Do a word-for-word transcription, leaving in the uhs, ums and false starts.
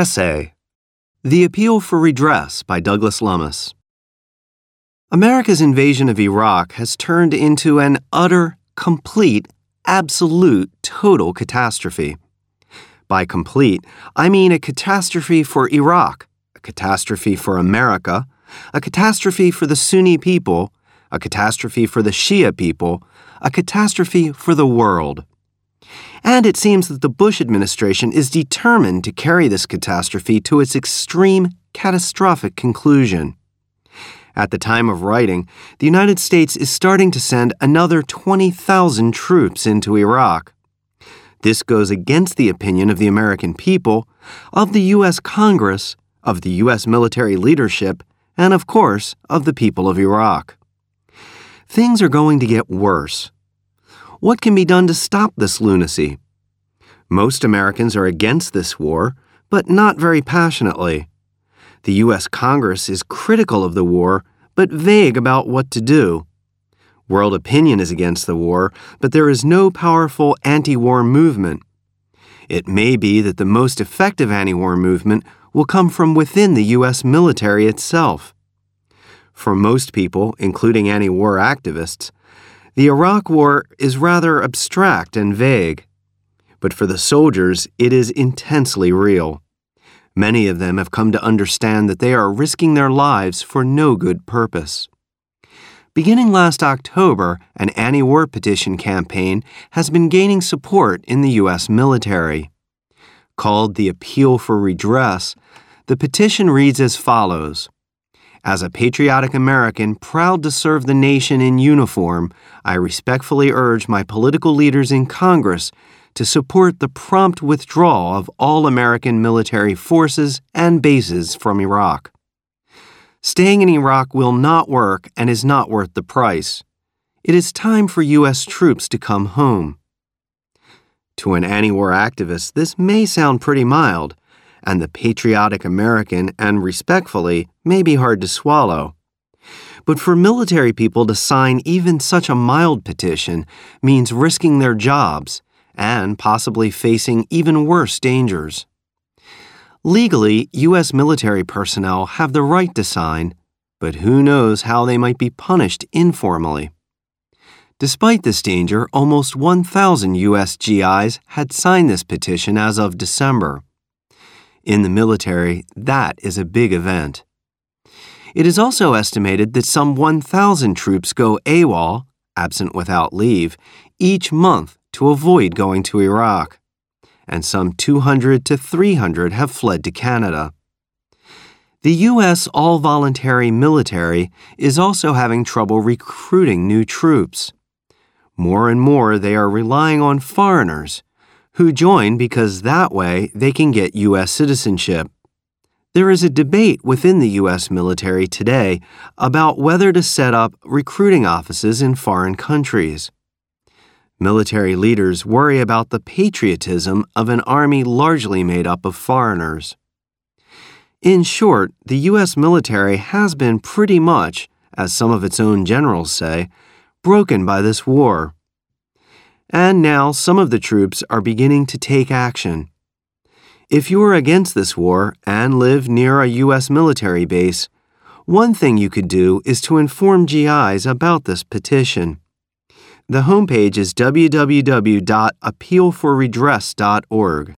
Essay: The Appeal for Redress by Douglas Lummis. America's invasion of Iraq has turned into an utter, complete, absolute, total catastrophe. By complete, I mean a catastrophe for Iraq, a catastrophe for America, a catastrophe for the Sunni people, a catastrophe for the Shia people, a catastrophe for the world. And it seems that the Bush administration is determined to carry this catastrophe to its extreme, catastrophic conclusion. At the time of writing, the United States is starting to send another twenty thousand troops into Iraq. This goes against the opinion of the American people, of the U S Congress, of the U S military leadership, and of course, of the people of Iraq. Things are going to get worse. What can be done to stop this lunacy? Most Americans are against this war, but not very passionately. The U S Congress is critical of the war, but vague about what to do. World opinion is against the war, but there is no powerful anti-war movement. It may be that the most effective anti-war movement will come from within the U S military itself. For most people, including anti-war activists, the Iraq War is rather abstract and vague. But for the soldiers, it is intensely real. Many of them have come to understand that they are risking their lives for no good purpose. Beginning last October, an anti-war petition campaign has been gaining support in the U S military. Called the Appeal for Redress, the petition reads as follows: As a patriotic American proud to serve the nation in uniform, I respectfully urge my political leaders in Congress to support the prompt withdrawal of all American military forces and bases from Iraq. Staying in Iraq will not work and is not worth the price. It is time for U S troops to come home. To an anti-war activist, this may sound pretty mild, and the patriotic American and respectfully may be hard to swallow. But for military people to sign even such a mild petition means risking their jobs and possibly facing even worse dangers. Legally, U S military personnel have the right to sign, but who knows how they might be punished informally. Despite this danger, almost one thousand U S G Is had signed this petition as of December. In the military, that is a big event. It is also estimated that some one thousand troops go AWOL, absent without leave, each month to avoid going to Iraq, and some two hundred to three hundred have fled to Canada. The U S all-voluntary military is also having trouble recruiting new troops. More and more they are relying on foreigners, who join because that way they can get U S citizenship. There is a debate within the U S military today about whether to set up recruiting offices in foreign countries. Military leaders worry about the patriotism of an army largely made up of foreigners. In short, the U S military has been pretty much, as some of its own generals say, broken by this war. And now some of the troops are beginning to take action. If you are against this war and live near a U S military base, one thing you could do is to inform G Is about this petition. The homepage is w w w dot appeal for redress dot org.